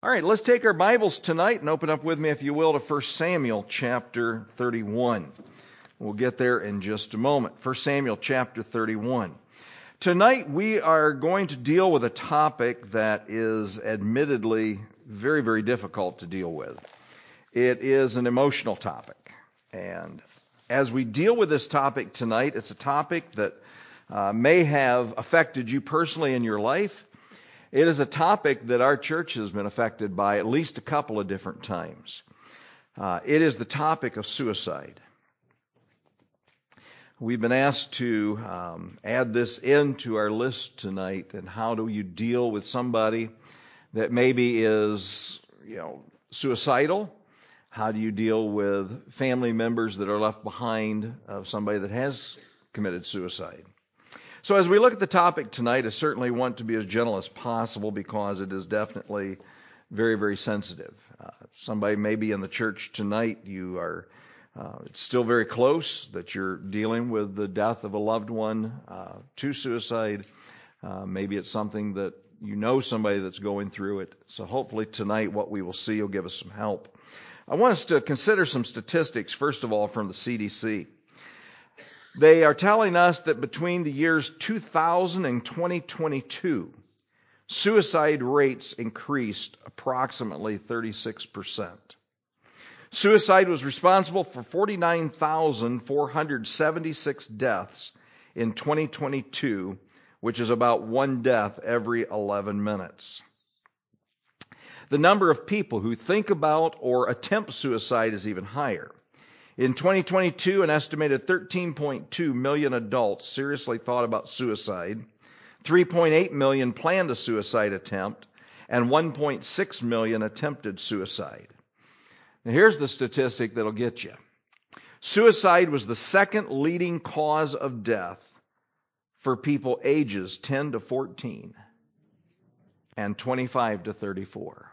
All right, let's take our Bibles tonight and open up with me, if you will, to 1 Samuel chapter 31. We'll get there in just a moment. 1 Samuel chapter 31. Tonight we are going to deal with a topic that is admittedly very, very difficult to deal with. It is an emotional topic. And as we deal with this topic tonight, it's a topic that may have affected you personally in your life. It is a topic that our church has been affected by at least a couple of different times. It is the topic of suicide. We've been asked to add this into our list tonight. And how do you deal with somebody that maybe is, suicidal? How do you deal with family members that are left behind of somebody that has committed suicide? So as we look at the topic tonight, I certainly want to be as gentle as possible because it is definitely very, very sensitive. Somebody may be in the church tonight, it's still very close that you're dealing with the death of a loved one to suicide. Maybe it's something that you know somebody that's going through it. So hopefully tonight what we will see will give us some help. I want us to consider some statistics, first of all, from the CDC. They are telling us that between the years 2000 and 2022, suicide rates increased approximately 36%. Suicide was responsible for 49,476 deaths in 2022, which is about one death every 11 minutes. The number of people who think about or attempt suicide is even higher. In 2022, an estimated 13.2 million adults seriously thought about suicide, 3.8 million planned a suicide attempt, and 1.6 million attempted suicide. Now here's the statistic that'll get you. Suicide was the second leading cause of death for people ages 10 to 14 and 25 to 34.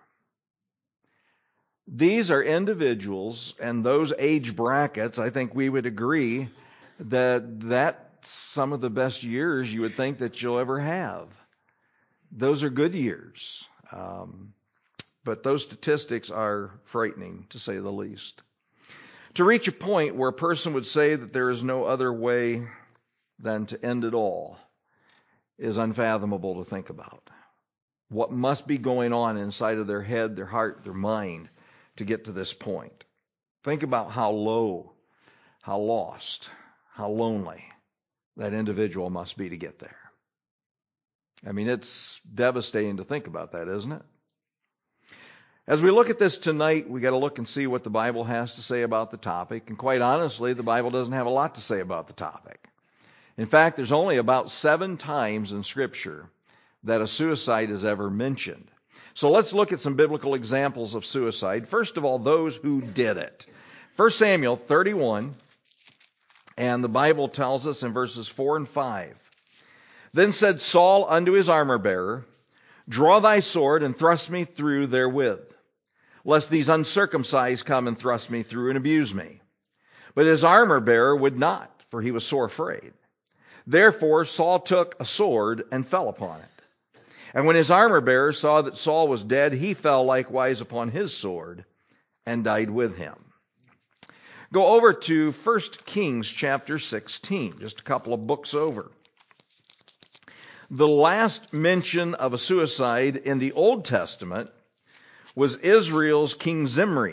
These are individuals, and those age brackets, I think we would agree that that's some of the best years you would think that you'll ever have. Those are good years. But those statistics are frightening, to say the least. To reach a point where a person would say that there is no other way than to end it all is unfathomable to think about. What must be going on inside of their head, their heart, their mind to get to this point. Think about how low, how lost, how lonely that individual must be to get there. I mean, it's devastating to think about that, isn't it? As we look at this tonight, we got to look and see what the Bible has to say about the topic. And quite honestly, the Bible doesn't have a lot to say about the topic. In fact, there's only about 7 times in Scripture that a suicide is ever mentioned. So let's look at some biblical examples of suicide. First of all, those who did it. 1 Samuel 31, and the Bible tells us in verses 4 and 5. Then said Saul unto his armor-bearer, Draw thy sword and thrust me through therewith, lest these uncircumcised come and thrust me through and abuse me. But his armor-bearer would not, for he was sore afraid. Therefore Saul took a sword and fell upon it. And when his armor-bearer saw that Saul was dead, he fell likewise upon his sword and died with him. Go over to 1 Kings chapter 16, just a couple of books over. The last mention of a suicide in the Old Testament was Israel's King Zimri.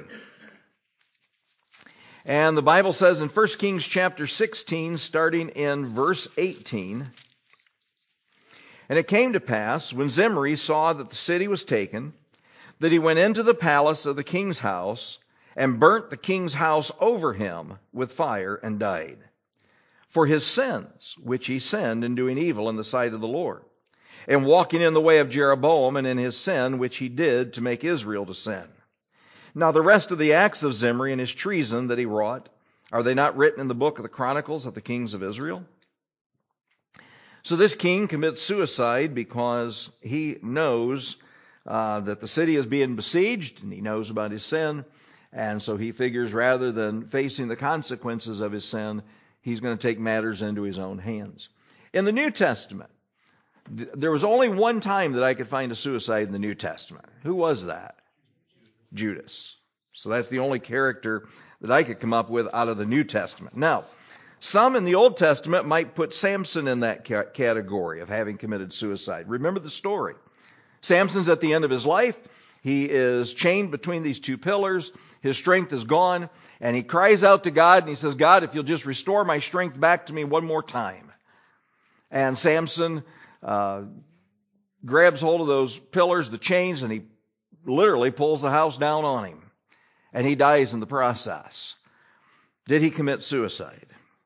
And the Bible says in 1 Kings chapter 16, starting in verse 18, And it came to pass, when Zimri saw that the city was taken, that he went into the palace of the king's house, and burnt the king's house over him with fire, and died. For his sins, which he sinned in doing evil in the sight of the Lord, and walking in the way of Jeroboam, and in his sin, which he did to make Israel to sin. Now the rest of the acts of Zimri and his treason that he wrought, are they not written in the book of the Chronicles of the kings of Israel? So this king commits suicide because he knows that the city is being besieged, and he knows about his sin. And so he figures rather than facing the consequences of his sin, he's going to take matters into his own hands. In the New Testament, there was only one time that I could find a suicide in the New Testament. Who was that? Judas. So that's the only character that I could come up with out of the New Testament. Now, some in the Old Testament might put Samson in that category of having committed suicide. Remember the story. Samson's at the end of his life. He is chained between these two pillars. His strength is gone. And he cries out to God and he says, God, if you'll just restore my strength back to me one more time. And Samson grabs hold of those pillars, the chains, and he literally pulls the house down on him. And he dies in the process. Did he commit suicide?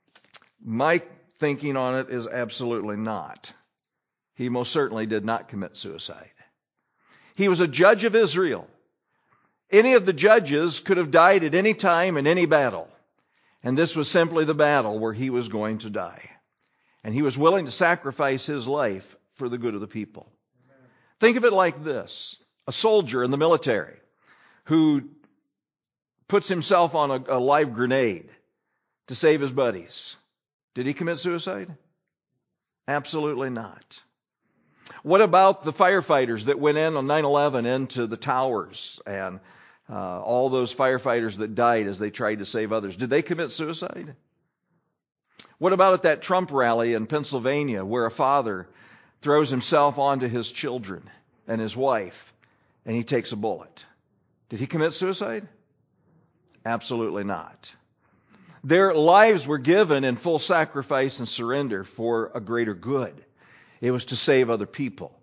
My thinking on it is absolutely not. He most certainly did not commit suicide. He was a judge of Israel. Any of the judges could have died at any time in any battle. And this was simply the battle where he was going to die. And he was willing to sacrifice his life for the good of the people. Amen. Think of it like this. A soldier in the military who puts himself on a live grenade to save his buddies. Did he commit suicide? Absolutely not. What about the firefighters that went in on 9/11 into the towers and all those firefighters that died as they tried to save others? Did they commit suicide? What about at that Trump rally in Pennsylvania where a father throws himself onto his children and his wife and he takes a bullet? Did he commit suicide? Absolutely not. Their lives were given in full sacrifice and surrender for a greater good. It was to save other people.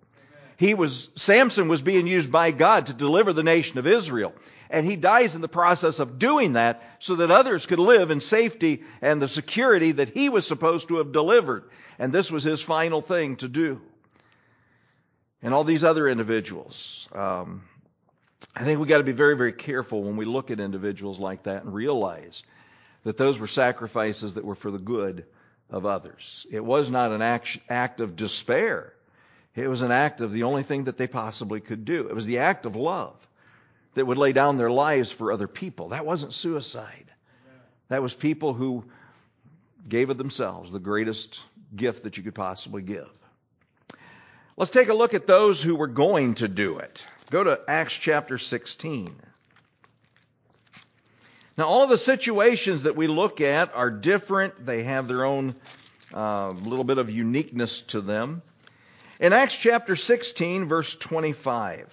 Samson was being used by God to deliver the nation of Israel. And he dies in the process of doing that so that others could live in safety and the security that he was supposed to have delivered. And this was his final thing to do. And all these other individuals, I think we've got to be very, very careful when we look at individuals like that and realize that those were sacrifices that were for the good of others. It was not an act of despair. It was an act of the only thing that they possibly could do. It was the act of love that would lay down their lives for other people. That wasn't suicide. That was people who gave of themselves the greatest gift that you could possibly give. Let's take a look at those who were going to do it. Go to Acts chapter 16. Now, all the situations that we look at are different. They have their own little bit of uniqueness to them. In Acts chapter 16, verse 25,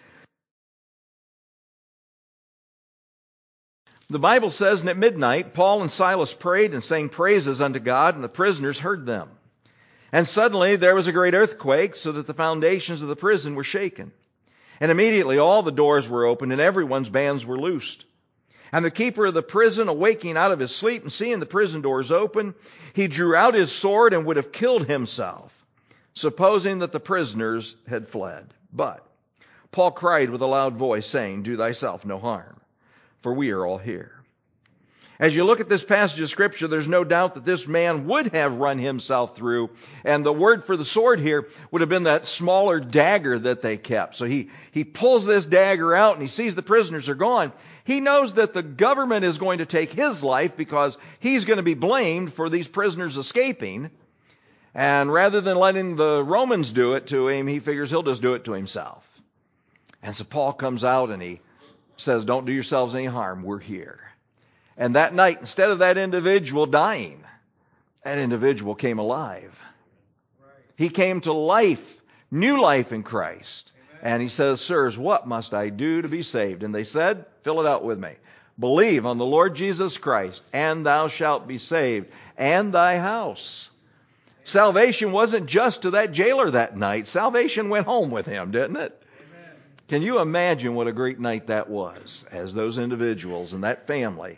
the Bible says, and at midnight, Paul and Silas prayed and sang praises unto God, and the prisoners heard them. And suddenly there was a great earthquake, so that the foundations of the prison were shaken. And immediately all the doors were opened, and everyone's bands were loosed. And the keeper of the prison, awaking out of his sleep and seeing the prison doors open, he drew out his sword and would have killed himself, supposing that the prisoners had fled. But Paul cried with a loud voice, saying, Do thyself no harm, for we are all here. As you look at this passage of Scripture, there's no doubt that this man would have run himself through. And the word for the sword here would have been that smaller dagger that they kept. So he pulls this dagger out and he sees the prisoners are gone. He knows that the government is going to take his life because he's going to be blamed for these prisoners escaping. And rather than letting the Romans do it to him, he figures he'll just do it to himself. And so Paul comes out and he says, Don't do yourselves any harm. We're here. And that night, instead of that individual dying, that individual came alive. He came to life, new life in Christ. And he says, Sirs, what must I do to be saved? And they said, fill it out with me. Believe on the Lord Jesus Christ, and thou shalt be saved, and thy house. Salvation wasn't just to that jailer that night. Salvation went home with him, didn't it? Amen. Can you imagine what a great night that was as those individuals and that family?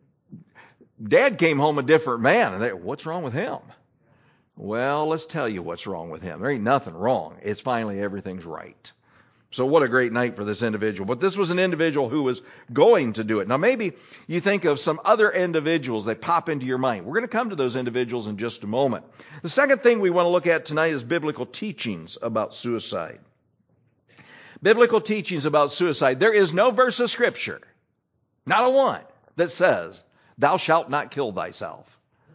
Dad came home a different man. And they, what's wrong with him? Well, let's tell you what's wrong with him. There ain't nothing wrong. It's finally everything's right. So what a great night for this individual. But this was an individual who was going to do it. Now maybe you think of some other individuals that pop into your mind. We're going to come to those individuals in just a moment. The second thing we want to look at tonight is biblical teachings about suicide. Biblical teachings about suicide. There is no verse of Scripture, not a one, that says, thou shalt not kill thyself.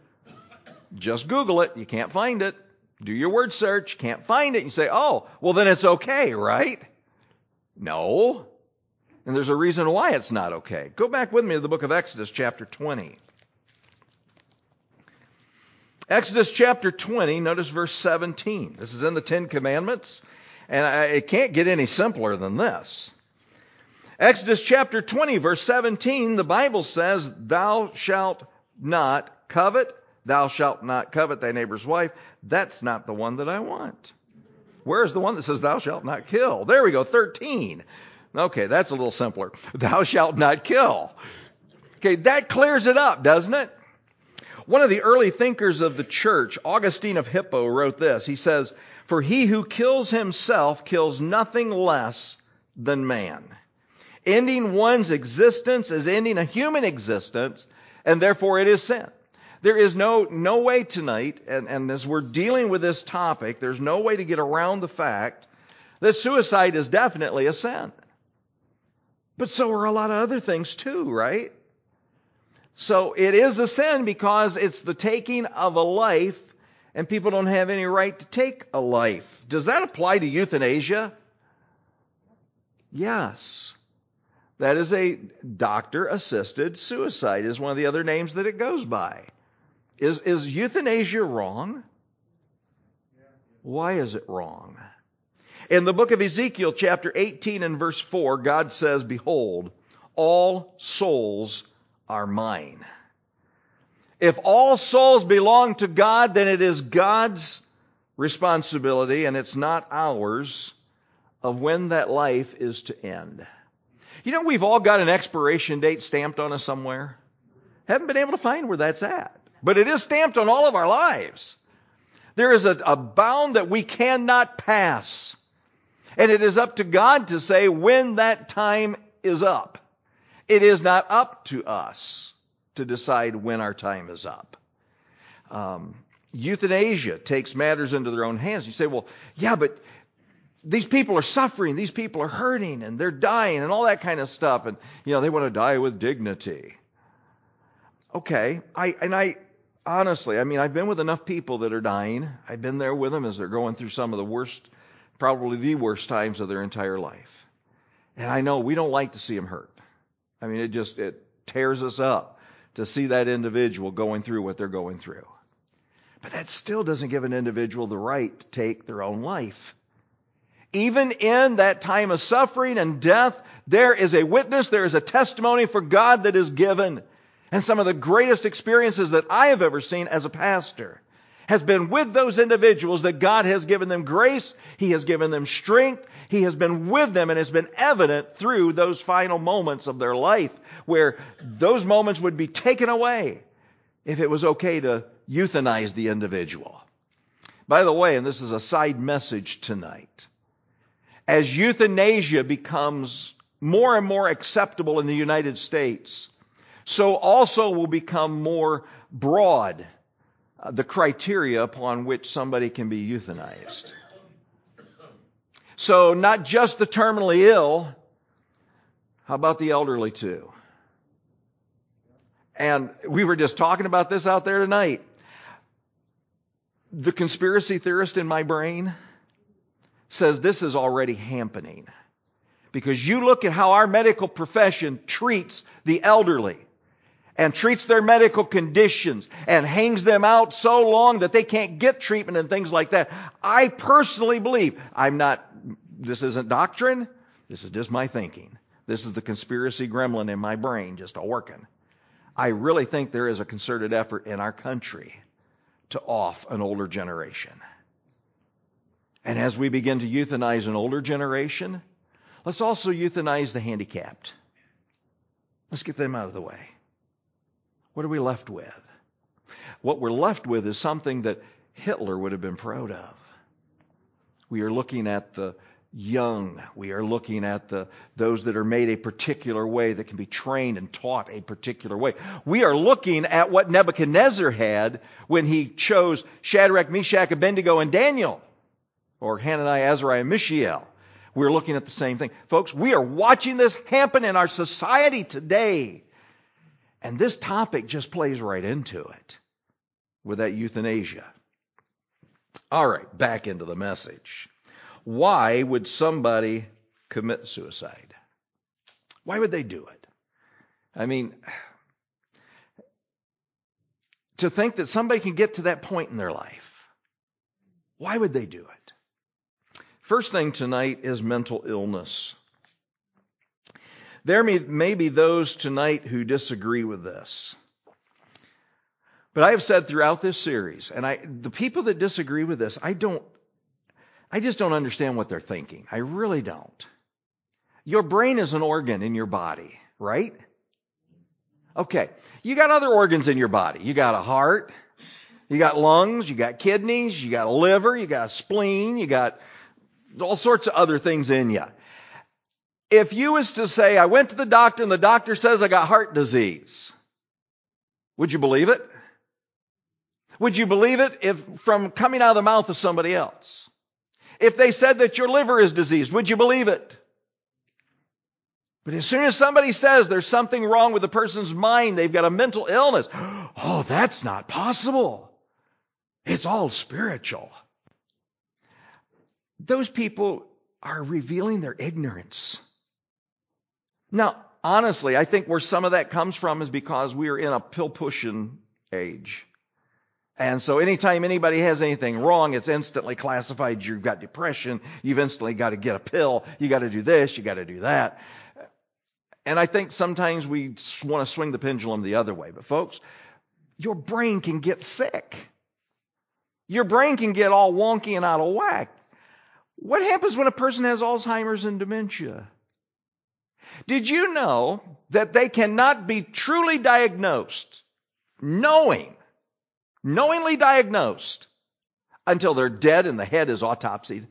Just Google it. You can't find it. Do your word search. Can't find it. You say, oh, well then it's okay, right? No. And there's a reason why it's not okay. Go back with me to the book of Exodus chapter 20. Exodus chapter 20, notice verse 17. This is in the Ten Commandments, and it can't get any simpler than this. Exodus chapter 20, verse 17, the Bible says, thou shalt not covet, thou shalt not covet thy neighbor's wife. That's not the one that I want. Where's the one that says thou shalt not kill? There we go, 13. Okay, that's a little simpler. Thou shalt not kill. Okay, that clears it up, doesn't it? One of the early thinkers of the church, Augustine of Hippo, wrote this. He says, for he who kills himself kills nothing less than man. Ending one's existence is ending a human existence, and therefore it is sin. There is no way tonight, and as we're dealing with this topic, there's no way to get around the fact that suicide is definitely a sin. But so are a lot of other things too, right? So it is a sin because it's the taking of a life, and people don't have any right to take a life. Does that apply to euthanasia? Yes. That is a doctor-assisted suicide, is one of the other names that it goes by. Is euthanasia wrong? Why is it wrong? In the book of Ezekiel, chapter 18 and verse 4, God says, behold, all souls are mine. If all souls belong to God, then it is God's responsibility, and it's not ours, of when that life is to end. You know, we've all got an expiration date stamped on us somewhere. Haven't been able to find where that's at. But it is stamped on all of our lives. There is a bound that we cannot pass. And it is up to God to say when that time is up. It is not up to us to decide when our time is up. Euthanasia takes matters into their own hands. You say, well, yeah, but these people are suffering, these people are hurting, and they're dying, and all that kind of stuff. And, they want to die with dignity. Okay, honestly, I've been with enough people that are dying. I've been there with them as they're going through some of the worst, probably the worst times of their entire life. And I know we don't like to see them hurt. It tears us up to see that individual going through what they're going through. But that still doesn't give an individual the right to take their own life. Even in that time of suffering and death, there is a witness, there is a testimony for God that is given. And some of the greatest experiences that I have ever seen as a pastor has been with those individuals that God has given them grace, He has given them strength, He has been with them, and it's been evident through those final moments of their life where those moments would be taken away if it was okay to euthanize the individual. By the way, and this is a side message tonight, as euthanasia becomes more and more acceptable in the United States, so also will become more broad the criteria upon which somebody can be euthanized. So not just the terminally ill, how about the elderly too? And we were just talking about this out there tonight. The conspiracy theorist in my brain says this is already happening. Because you look at how our medical profession treats the elderly and treats their medical conditions and hangs them out so long that they can't get treatment and things like that. I personally believe, this isn't doctrine, this is just my thinking. This is the conspiracy gremlin in my brain just a-working. I really think there is a concerted effort in our country to off an older generation. And as we begin to euthanize an older generation, let's also euthanize the handicapped. Let's get them out of the way. What are we left with? What we're left with is something that Hitler would have been proud of. We are looking at the young. We are looking at those that are made a particular way, that can be trained and taught a particular way. We are looking at what Nebuchadnezzar had when he chose Shadrach, Meshach, Abednego, and Daniel, or Hananiah, Azariah, and Mishael. We're looking at the same thing. Folks, we are watching this happen in our society today. And this topic just plays right into it with that euthanasia. All right, back into the message. Why would somebody commit suicide? Why would they do it? I mean, to think that somebody can get to that point in their life, why would they do it? First thing tonight is mental illness. There may be those tonight who disagree with this. But I have said throughout this series, and the people that disagree with this, I just don't understand what they're thinking. I really don't. Your brain is an organ in your body, right? Okay. You got other organs in your body. You got a heart, you got lungs, you got kidneys, you got a liver, you got a spleen, you got all sorts of other things in you. If you was to say, I went to the doctor and the doctor says I got heart disease, would you believe it? Would you believe it if from coming out of the mouth of somebody else? If they said that your liver is diseased, would you believe it? But as soon as somebody says there's something wrong with the person's mind, they've got a mental illness, oh, that's not possible. It's all spiritual. Those people are revealing their ignorance. Now, honestly, I think where some of that comes from is because we are in a pill-pushing age. And so anytime anybody has anything wrong, it's instantly classified. You've got depression. You've instantly got to get a pill. You got to do this. You got to do that. And I think sometimes we want to swing the pendulum the other way. But folks, your brain can get sick. Your brain can get all wonky and out of whack. What happens when a person has Alzheimer's and dementia? Did you know that they cannot be truly diagnosed, knowingly diagnosed, until they're dead and the head is autopsied?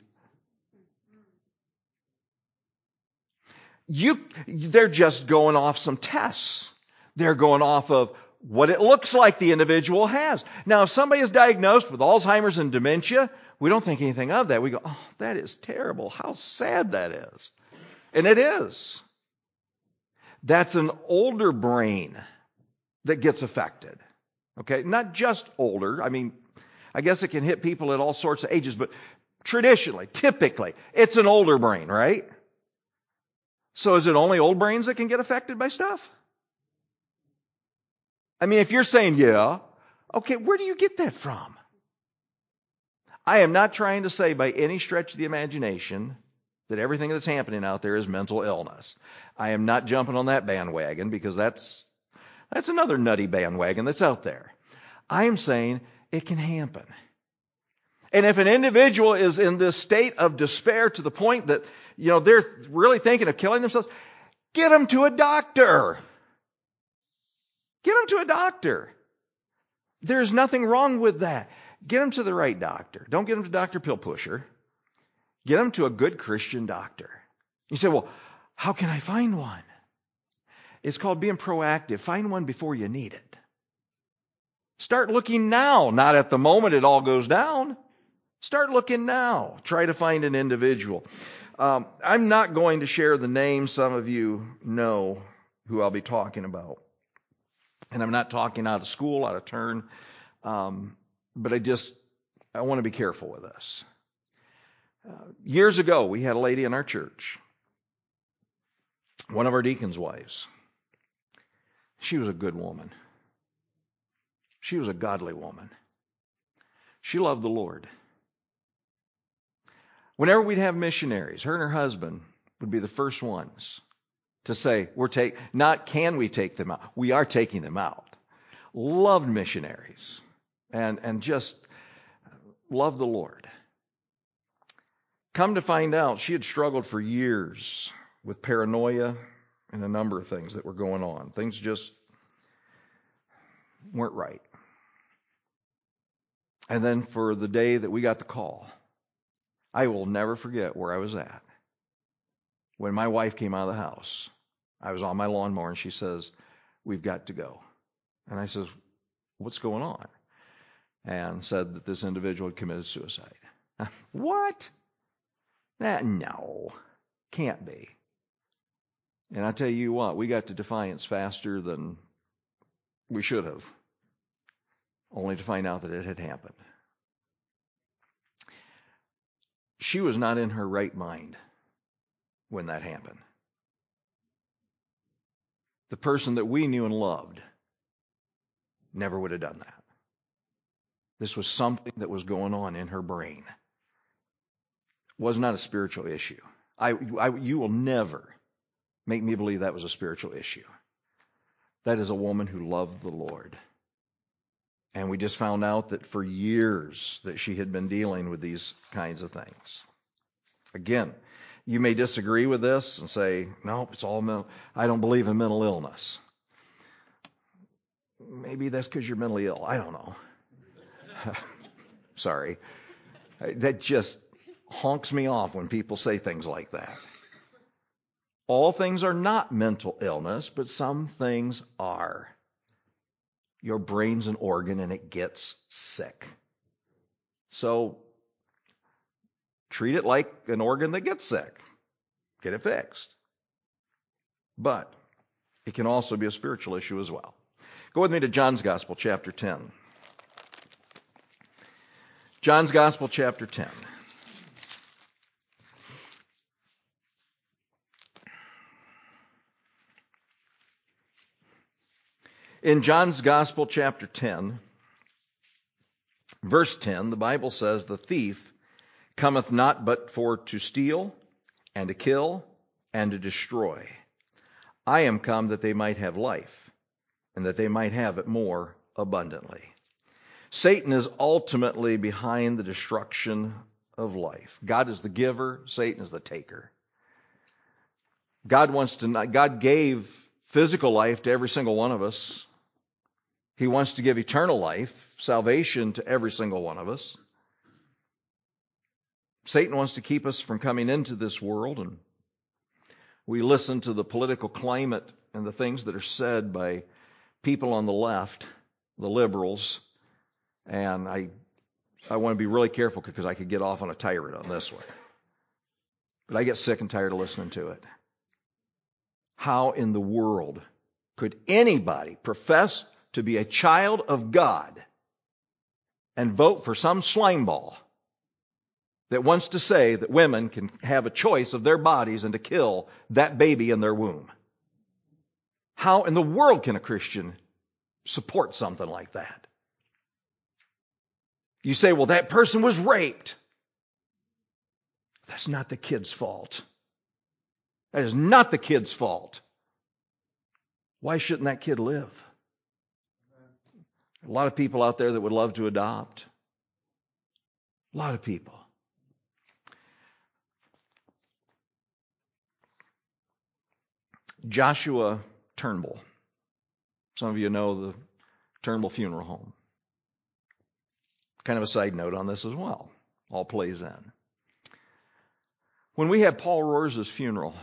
They're just going off some tests. They're going off of what it looks like the individual has. Now, if somebody is diagnosed with Alzheimer's and dementia, we don't think anything of that. We go, oh, that is terrible. How sad that is. And it is. That's an older brain that gets affected. Okay? Not just older. I mean, I guess it can hit people at all sorts of ages, but traditionally, typically, it's an older brain, right? So is it only old brains that can get affected by stuff? I mean, if you're saying, yeah, okay, where do you get that from? I am not trying to say by any stretch of the imagination that everything that's happening out there is mental illness. I am not jumping on that bandwagon because that's another nutty bandwagon that's out there. I am saying it can happen. And if an individual is in this state of despair to the point that, they're really thinking of killing themselves, get them to a doctor. Get them to a doctor. There's nothing wrong with that. Get them to the right doctor. Don't get them to Dr. Pill Pusher. Get them to a good Christian doctor. You say, well, how can I find one? It's called being proactive. Find one before you need it. Start looking now, not at the moment it all goes down. Start looking now. Try to find an individual. I'm not going to share the name. Some of you know who I'll be talking about. And I'm not talking out of school, out of turn. But I want to be careful with this. Years ago, we had a lady in our church, one of our deacons' wives. She was a good woman. She was a godly woman. She loved the Lord. Whenever we'd have missionaries, her and her husband would be the first ones to say, not can we take them out, we are taking them out. Loved missionaries and just loved the Lord. Come to find out, she had struggled for years with paranoia and a number of things that were going on. Things just weren't right. And then for the day that we got the call, I will never forget where I was at. When my wife came out of the house, I was on my lawnmower and she says, we've got to go. And I says, what's going on? And said that this individual had committed suicide. What? No, can't be. And I tell you what, we got to Defiance faster than we should have, only to find out that it had happened. She was not in her right mind when that happened. the person that we knew and loved, never would have done that. This was something that was going on in her brain. It was not a spiritual issue. You will never make me believe that was a spiritual issue. That is a woman who loved the Lord. And we just found out that for years that she had been dealing with these kinds of things. Again, you may disagree with this and say, no, it's all mental. I don't believe in mental illness. Maybe that's because you're mentally ill. I don't know. Sorry. That just honks me off when people say things like that. All things are not mental illness, but some things are. Your brain's an organ and it gets sick. So treat it like an organ that gets sick. Get it fixed. But it can also be a spiritual issue as well. Go with me to John's Gospel, chapter 10. John's Gospel, chapter 10. In John's Gospel, chapter 10, verse 10, the Bible says, "The thief cometh not but for to steal, and to kill, and to destroy. I am come that they might have life, and that they might have it more abundantly." Satan is ultimately behind the destruction of life. God is the giver, Satan is the taker. God gave physical life to every single one of us. He wants to give eternal life, salvation to every single one of us. Satan wants to keep us from coming into this world, and we listen to the political climate and the things that are said by people on the left, the liberals, and I want to be really careful because I could get off on a tirade on this one. But I get sick and tired of listening to it. How in the world could anybody profess to be a child of God and vote for some slimeball that wants to say that women can have a choice of their bodies and to kill that baby in their womb? How in the world can a Christian support something like that? You say, well, that person was raped. That's not the kid's fault. That is not the kid's fault. Why shouldn't that kid live? A lot of people out there that would love to adopt. A lot of people. Joshua Turnbull. Some of you know the Turnbull Funeral Home. Kind of a side note on this as well. All plays in. When we had Paul Rohr's funeral,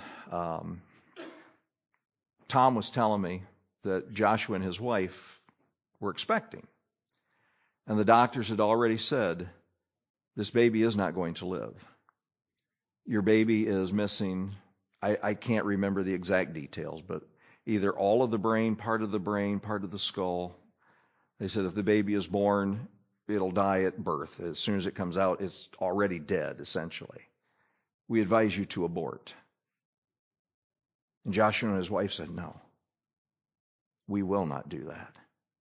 Tom was telling me that Joshua and his wife were expecting. And the doctors had already said, this baby is not going to live. Your baby is missing, I can't remember the exact details, but either all of the brain, part of the skull. They said if the baby is born, it'll die at birth. As soon as it comes out, it's already dead, essentially. We advise you to abort. And Joshua and his wife said, no, we will not do that.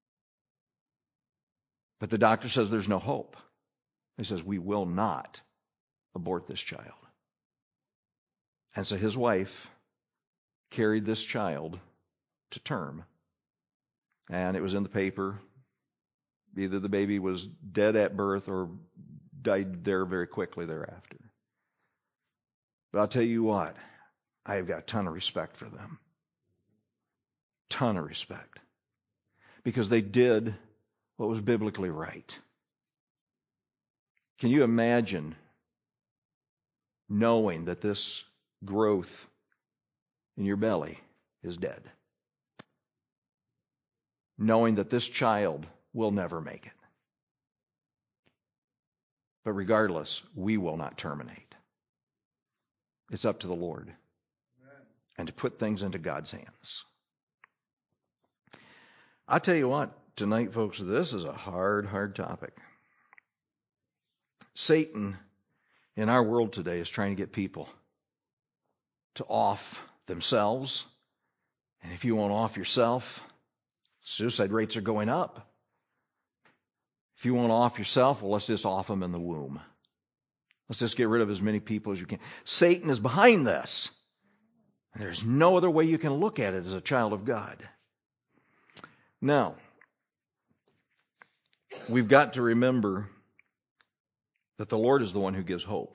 But the doctor says there's no hope. He says, we will not abort this child. And so his wife carried this child to term. And it was in the paper. Either the baby was dead at birth or died there very quickly thereafter. But I'll tell you what, I've got a ton of respect for them. Ton of respect. Because they did what was biblically right. Can you imagine knowing that this growth in your belly is dead? Knowing that this child will never make it. But regardless, we will not terminate. It's up to the Lord. Amen. And to put things into God's hands. I tell you what, tonight, folks, this is a hard topic. Satan in our world today is trying to get people to off themselves And if you want to off yourself, suicide rates are going up. If you want to off yourself, well, let's just off them in the womb. Let's just get rid of as many people as you can. Satan is behind this. There's no other way you can look at it as a child of God. Now, we've got to remember that the Lord is the one who gives hope.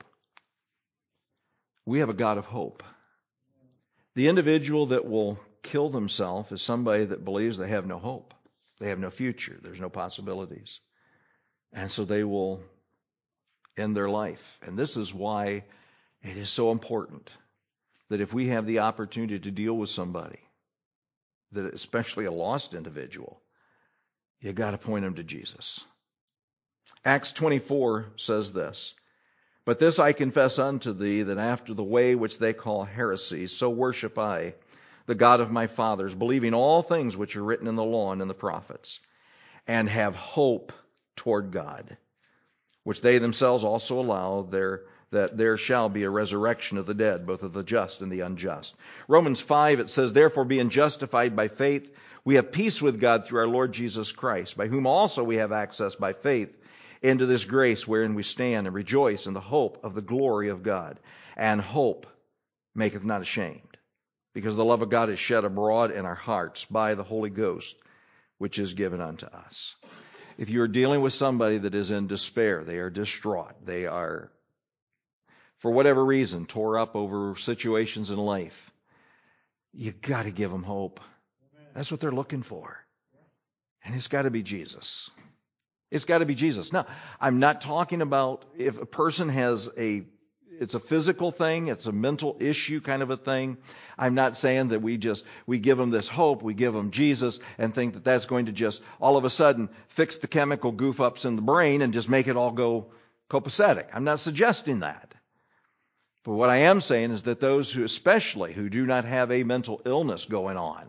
We have a God of hope. The individual that will kill themselves is somebody that believes they have no hope. They have no future. There's no possibilities. And so they will end their life. And this is why it is so important that if we have the opportunity to deal with somebody, that especially a lost individual, you got to point them to Jesus. Acts 24 says this, "But this I confess unto thee, that after the way which they call heresy, so worship I, the God of my fathers, believing all things which are written in the law and in the prophets, and have hope toward God, which they themselves also allow that there shall be a resurrection of the dead, both of the just and the unjust." Romans 5, it says, "Therefore being justified by faith, we have peace with God through our Lord Jesus Christ, by whom also we have access by faith into this grace wherein we stand, and rejoice in the hope of the glory of God. And hope maketh not ashamed, because the love of God is shed abroad in our hearts by the Holy Ghost, which is given unto us." If you are dealing with somebody that is in despair, they are distraught, they are, for whatever reason, tore up over situations in life, you've got to give them hope. That's what they're looking for. And it's got to be Jesus. It's got to be Jesus. Now, I'm not talking about if a person has it's a physical thing, it's a mental issue kind of a thing. I'm not saying that we give them this hope, we give them Jesus, and think that that's going to just all of a sudden fix the chemical goof-ups in the brain and just make it all go copacetic. I'm not suggesting that. But what I am saying is that those who, especially who do not have a mental illness going on,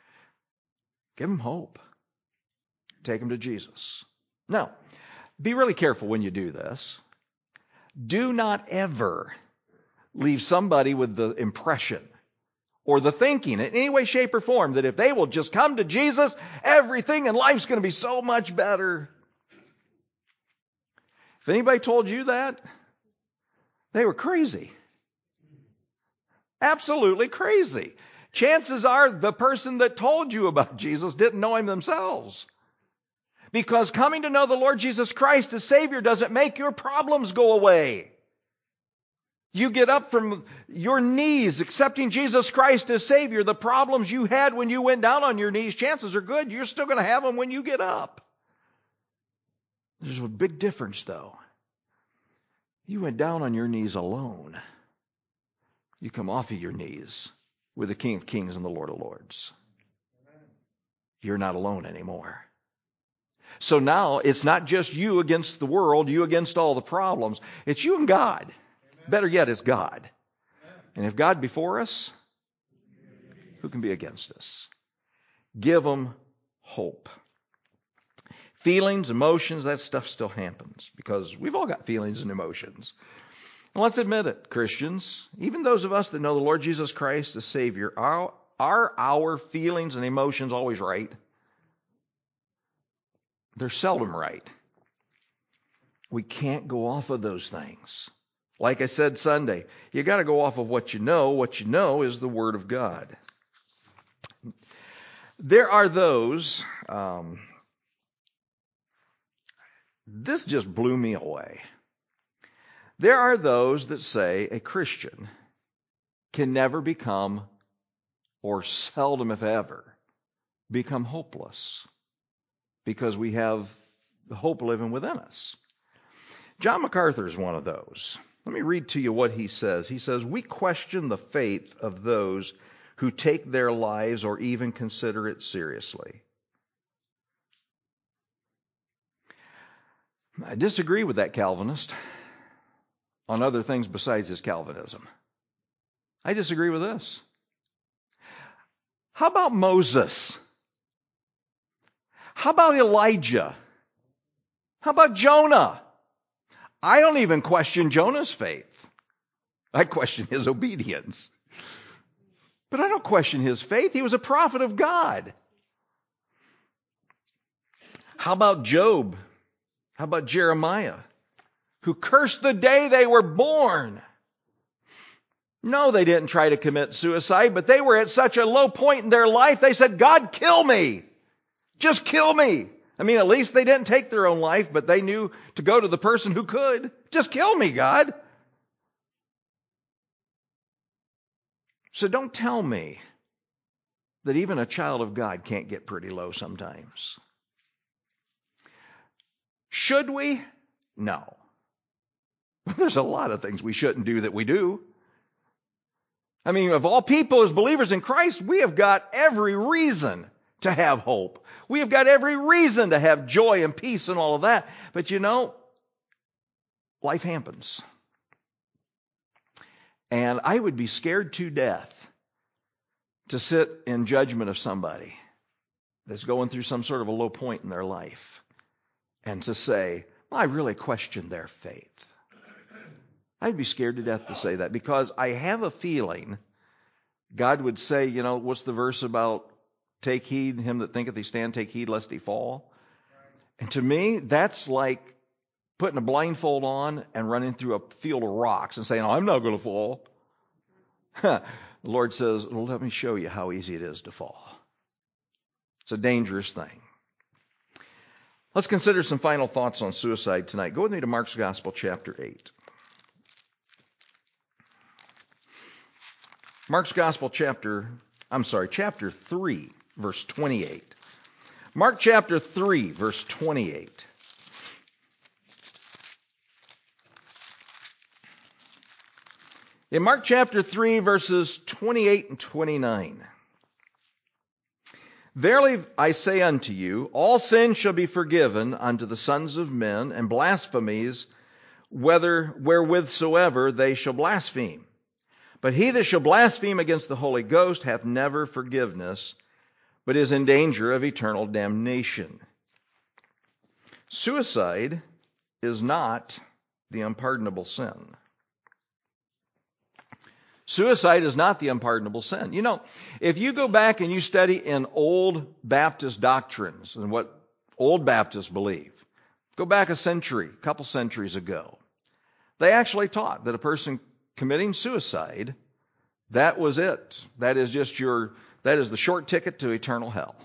give them hope. Take them to Jesus. Now, be really careful when you do this. Do not ever leave somebody with the impression or the thinking in any way, shape, or form that if they will just come to Jesus, everything in life's going to be so much better. If anybody told you that, they were crazy. Absolutely crazy. Chances are the person that told you about Jesus didn't know him themselves. Because coming to know the Lord Jesus Christ as Savior doesn't make your problems go away. You get up from your knees accepting Jesus Christ as Savior. The problems you had when you went down on your knees, chances are good you're still going to have them when you get up. There's a big difference, though. You went down on your knees alone. You come off of your knees with the King of Kings and the Lord of Lords. You're not alone anymore. So now it's not just you against the world, you against all the problems. It's you and God. Amen. Better yet, it's God. Amen. And if God be for us, who can be against us? Give them hope. Feelings, emotions, that stuff still happens because we've all got feelings and emotions. And let's admit it, Christians, even those of us that know the Lord Jesus Christ as Savior, are our feelings and emotions always right? They're seldom right. We can't go off of those things. Like I said Sunday, you got to go off of what you know. What you know is the Word of God. There are those, this just blew me away. There are those that say a Christian can never become, or seldom if ever, become hopeless. Because we have the hope living within us. John MacArthur is one of those. Let me read to you what he says. He says, "We question the faith of those who take their lives or even consider it seriously." I disagree with that Calvinist on other things besides his Calvinism. I disagree with this. How about Moses? How about Elijah? How about Jonah? I don't even question Jonah's faith. I question his obedience. But I don't question his faith. He was a prophet of God. How about Job? How about Jeremiah, who cursed the day they were born? No, they didn't try to commit suicide, but they were at such a low point in their life, they said, God, kill me. Just kill me. I mean, at least they didn't take their own life, but they knew to go to the person who could. Just kill me, God. So don't tell me that even a child of God can't get pretty low sometimes. Should we? No. There's a lot of things we shouldn't do that we do. I mean, of all people, as believers in Christ, we have got every reason to have hope. We have got every reason to have joy and peace and all of that. But you know, life happens. And I would be scared to death to sit in judgment of somebody that's going through some sort of a low point in their life and to say, well, I really question their faith. I'd be scared to death to say that, because I have a feeling God would say, you know, what's the verse about take heed, him that thinketh he stand, take heed lest he fall? And to me, that's like putting a blindfold on and running through a field of rocks and saying, oh, I'm not going to fall. The Lord says, well, let me show you how easy it is to fall. It's a dangerous thing. Let's consider some final thoughts on suicide tonight. Go with me to Mark's Gospel, chapter 8. Mark's Gospel, chapter 3, verse 28. Mark chapter 3, verse 28. In Mark chapter 3, verses 28 and 29. Verily I say unto you, all sin shall be forgiven unto the sons of men, and blasphemies, wherewithsoever they shall blaspheme. But he that shall blaspheme against the Holy Ghost hath never forgiveness, but is in danger of eternal damnation. Suicide is not the unpardonable sin. Suicide is not the unpardonable sin. You know, if you go back and you study in old Baptist doctrines and what old Baptists believe, go back a couple centuries ago, they actually taught that a person committing suicide, that was it. That is the short ticket to eternal hell.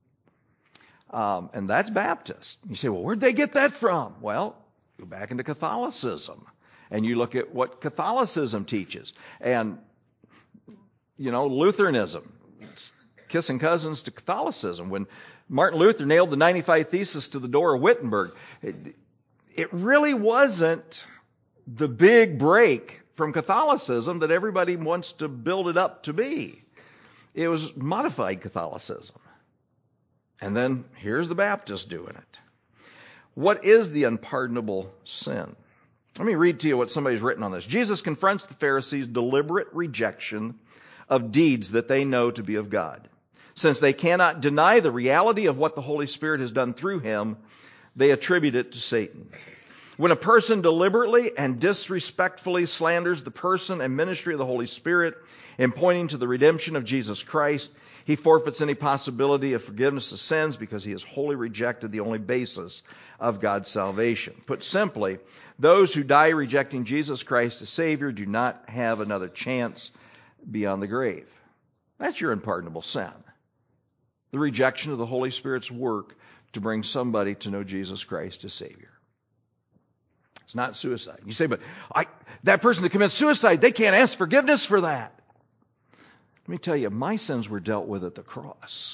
And that's Baptist. You say, well, where'd they get that from? Well, go back into Catholicism. And you look at what Catholicism teaches. And, you know, Lutheranism, it's kissing cousins to Catholicism. When Martin Luther nailed the 95 Theses to the door of Wittenberg, it really wasn't the big break from Catholicism that everybody wants to build it up to be. It was modified Catholicism. And then here's the Baptists doing it. What is the unpardonable sin? Let me read to you what somebody's written on this. Jesus confronts the Pharisees' deliberate rejection of deeds that they know to be of God. Since they cannot deny the reality of what the Holy Spirit has done through him, they attribute it to Satan. When a person deliberately and disrespectfully slanders the person and ministry of the Holy Spirit in pointing to the redemption of Jesus Christ, he forfeits any possibility of forgiveness of sins because he has wholly rejected the only basis of God's salvation. Put simply, those who die rejecting Jesus Christ as Savior do not have another chance beyond the grave. That's your unpardonable sin. The rejection of the Holy Spirit's work to bring somebody to know Jesus Christ as Savior. It's not suicide. You say, but that person that commits suicide, they can't ask forgiveness for that. Let me tell you, my sins were dealt with at the cross.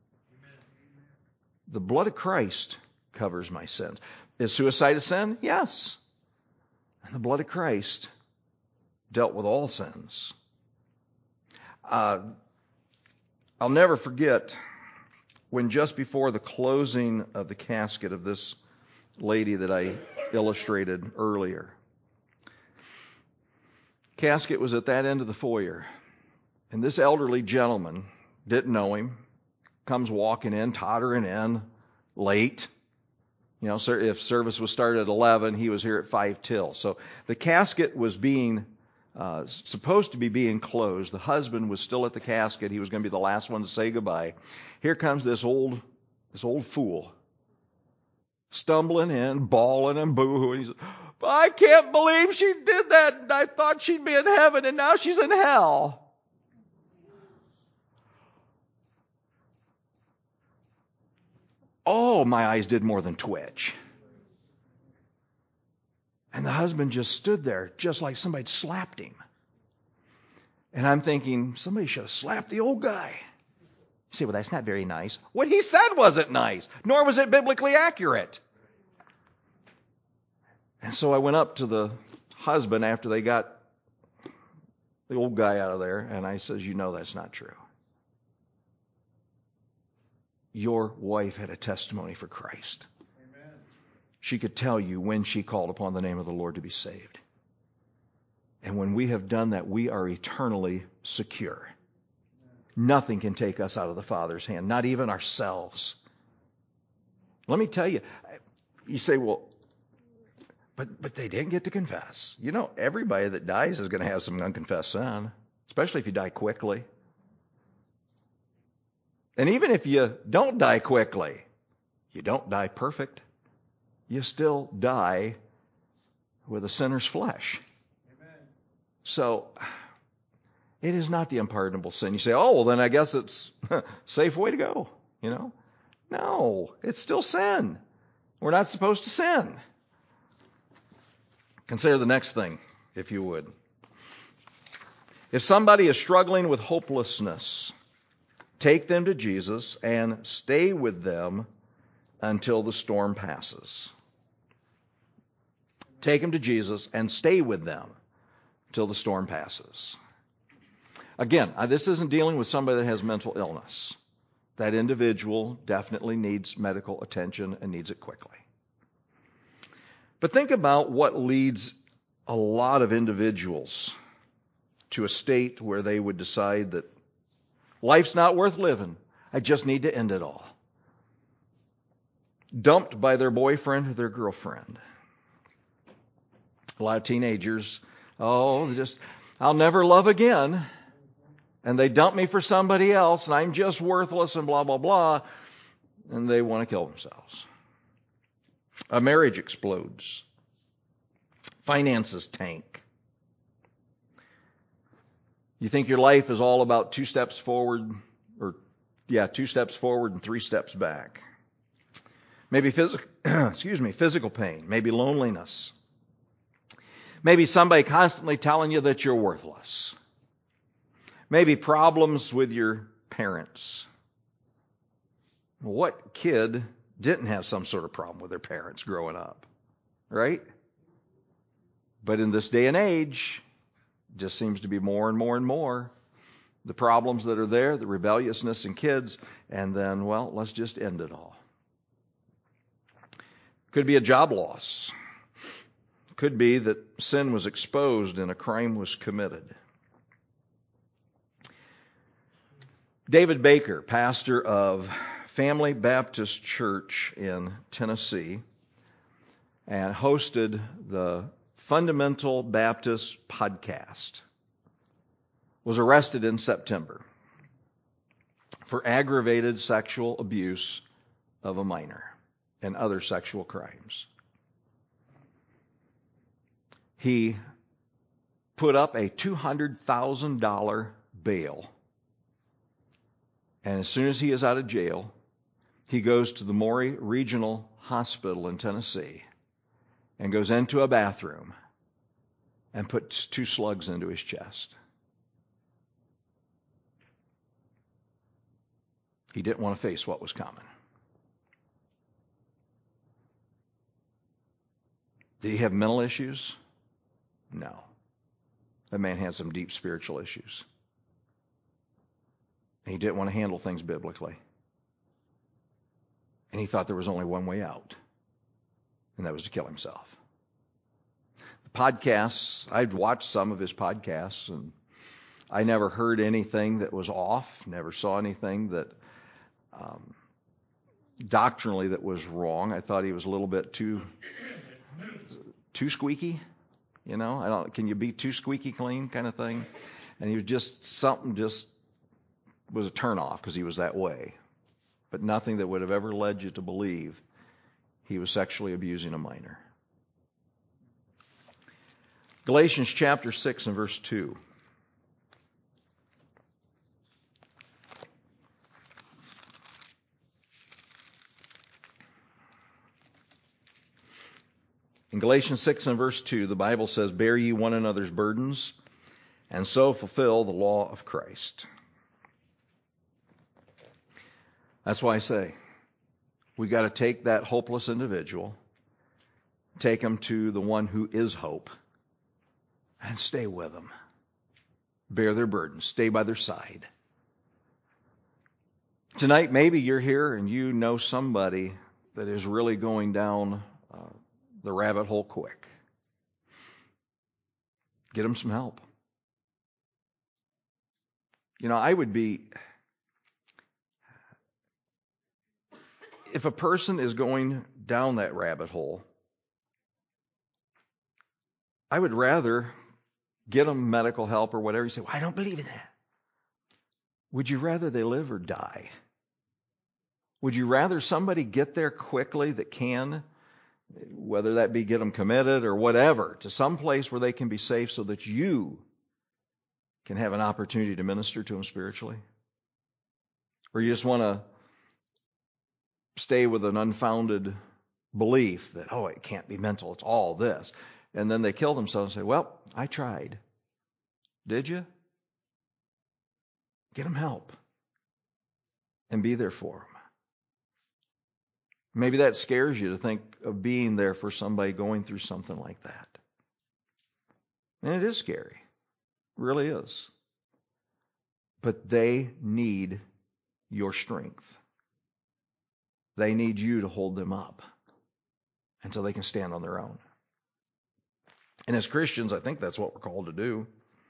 The blood of Christ covers my sins. Is suicide a sin? Yes. And the blood of Christ dealt with all sins. I'll never forget when just before the closing of the casket of this lady that I illustrated earlier. Casket was at that end of the foyer. And this elderly gentleman, didn't know him, comes walking in, tottering in, late. You know, if service was started at 11, he was here at 5 till. So the casket was being supposed to be being closed. The husband was still at the casket. He was going to be the last one to say goodbye. Here comes this old fool, stumbling in, bawling and boo-hooing. He said, I can't believe she did that. And I thought she'd be in heaven, and now she's in hell. Oh, my eyes did more than twitch. And the husband just stood there, just like somebody slapped him. And I'm thinking, somebody should have slapped the old guy. You say, well, that's not very nice. What he said wasn't nice, nor was it biblically accurate. And so I went up to the husband after they got the old guy out of there, and I says, you know that's not true. Your wife had a testimony for Christ. Amen. She could tell you when she called upon the name of the Lord to be saved. And when we have done that, we are eternally secure. Nothing can take us out of the Father's hand, not even ourselves. Let me tell you, you say, well, but they didn't get to confess. You know, everybody that dies is going to have some unconfessed sin, especially if you die quickly. And even if you don't die quickly, you don't die perfect. You still die with a sinner's flesh. Amen. So, it is not the unpardonable sin. You say, oh, well, then I guess it's a safe way to go, you know? No, it's still sin. We're not supposed to sin. Consider the next thing, if you would. If somebody is struggling with hopelessness, take them to Jesus and stay with them until the storm passes. Take them to Jesus and stay with them till the storm passes. Again, this isn't dealing with somebody that has mental illness. That individual definitely needs medical attention and needs it quickly. But think about what leads a lot of individuals to a state where they would decide that life's not worth living. I just need to end it all. Dumped by their boyfriend or their girlfriend. A lot of teenagers, I'll never love again. And they dump me for somebody else, and I'm just worthless and blah, blah, blah. And they want to kill themselves. A marriage explodes. Finances tank. You think your life is all about 2 steps forward, 2 steps forward and 3 steps back. Maybe physical pain, maybe loneliness. Maybe somebody constantly telling you that you're worthless. Maybe problems with your parents. What kid didn't have some sort of problem with their parents growing up, right? But in this day and age, just seems to be more and more and more. The problems that are there, the rebelliousness in kids, and then, let's just end it all. Could be a job loss. Could be that sin was exposed and a crime was committed. David Baker, pastor of Family Baptist Church in Tennessee, and hosted the Fundamental Baptist podcast, was arrested in September for aggravated sexual abuse of a minor and other sexual crimes. He put up a $200,000 bail. And as soon as he is out of jail, he goes to the Maury Regional Hospital in Tennessee and goes into a bathroom and puts 2 slugs into his chest. He didn't want to face what was coming. Did he have mental issues? No. That man had some deep spiritual issues. He didn't want to handle things biblically. And he thought there was only one way out, and that was to kill himself. The podcasts, I'd watched some of his podcasts, and I never heard anything that was off, never saw anything that doctrinally that was wrong. I thought he was a little bit too squeaky. You know, can you be too squeaky clean kind of thing? And he was something was a turnoff because he was that way. But nothing that would have ever led you to believe he was sexually abusing a minor. Galatians chapter 6 and verse 2. In Galatians 6 and verse 2, the Bible says, "Bear ye one another's burdens, and so fulfill the law of Christ." That's why I say, we got to take that hopeless individual, take him to the one who is hope, and stay with them. Bear their burdens. Stay by their side. Tonight, maybe you're here and you know somebody that is really going down the rabbit hole quick. Get them some help. You know, if a person is going down that rabbit hole, I would rather get them medical help or whatever. You say, well, I don't believe in that. Would you rather they live or die? Would you rather somebody get there quickly that can, whether that be get them committed or whatever, to some place where they can be safe so that you can have an opportunity to minister to them spiritually? Or you just want to stay with an unfounded belief that, oh, it can't be mental, it's all this. And then they kill themselves and say, well, I tried. Did you? Get them help and be there for them. Maybe that scares you to think of being there for somebody going through something like that. And it is scary. It really is. But they need your strength. They need you to hold them up until they can stand on their own. And as Christians, I think that's what we're called to do.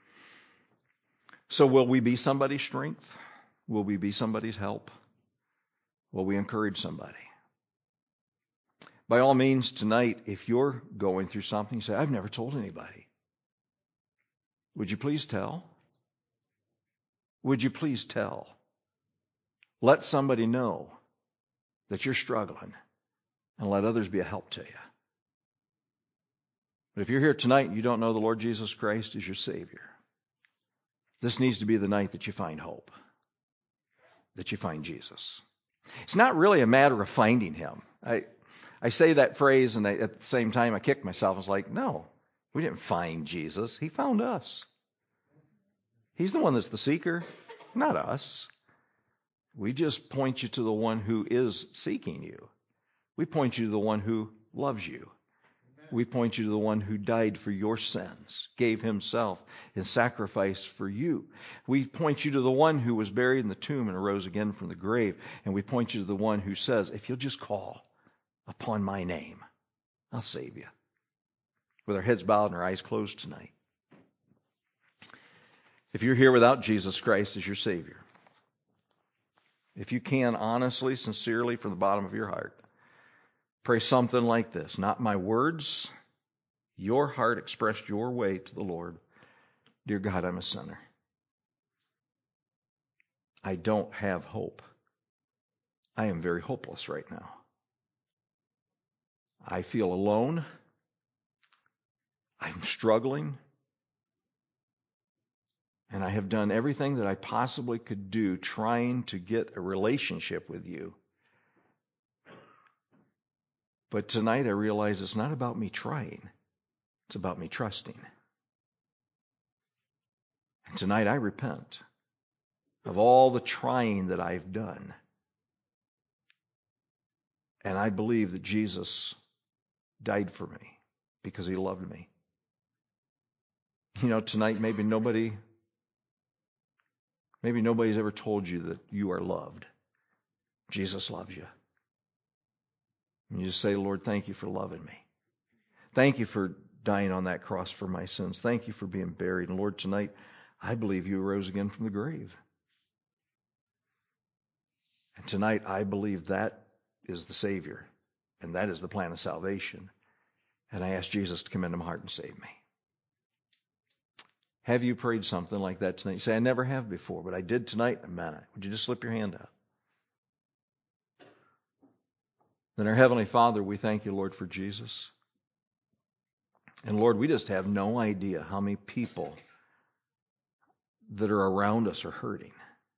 So will we be somebody's strength? Will we be somebody's help? Will we encourage somebody? By all means, tonight, if you're going through something, you say, I've never told anybody. Would you please tell? Would you please tell? Let somebody know that you're struggling and let others be a help to you. But if you're here tonight and you don't know the Lord Jesus Christ as your Savior, this needs to be the night that you find hope, that you find Jesus. It's not really a matter of finding Him. I say that phrase and at the same time I kick myself. I was like, no, we didn't find Jesus. He found us. He's the one that's the seeker, not us. We just point you to the one who is seeking you. We point you to the one who loves you. We point you to the one who died for your sins, gave himself in sacrifice for you. We point you to the one who was buried in the tomb and arose again from the grave. And we point you to the one who says, if you'll just call upon my name, I'll save you. With our heads bowed and our eyes closed tonight. If you're here without Jesus Christ as your Savior, if you can honestly, sincerely, from the bottom of your heart, pray something like this. Not my words, your heart expressed your way to the Lord. Dear God, I'm a sinner. I don't have hope. I am very hopeless right now. I feel alone. I'm struggling. And I have done everything that I possibly could do trying to get a relationship with you. But tonight I realize it's not about me trying. It's about me trusting. And tonight I repent of all the trying that I've done. And I believe that Jesus died for me because He loved me. You know, tonight maybe nobody's ever told you that you are loved. Jesus loves you. And you just say, Lord, thank you for loving me. Thank you for dying on that cross for my sins. Thank you for being buried. And Lord, tonight, I believe you arose again from the grave. And tonight, I believe that is the Savior. And that is the plan of salvation. And I ask Jesus to come into my heart and save me. Have you prayed something like that tonight? You say, I never have before, but I did tonight. Man, would you just slip your hand out? Then our Heavenly Father, we thank you, Lord, for Jesus. And Lord, we just have no idea how many people that are around us are hurting.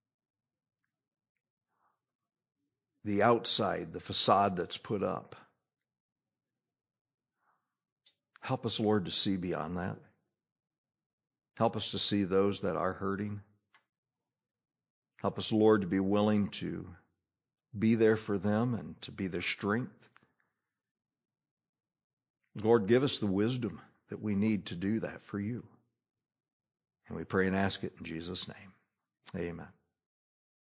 The outside, the facade that's put up. Help us, Lord, to see beyond that. Help us to see those that are hurting. Help us, Lord, to be willing to be there for them and to be their strength. Lord, give us the wisdom that we need to do that for you. And we pray and ask it in Jesus' name. Amen.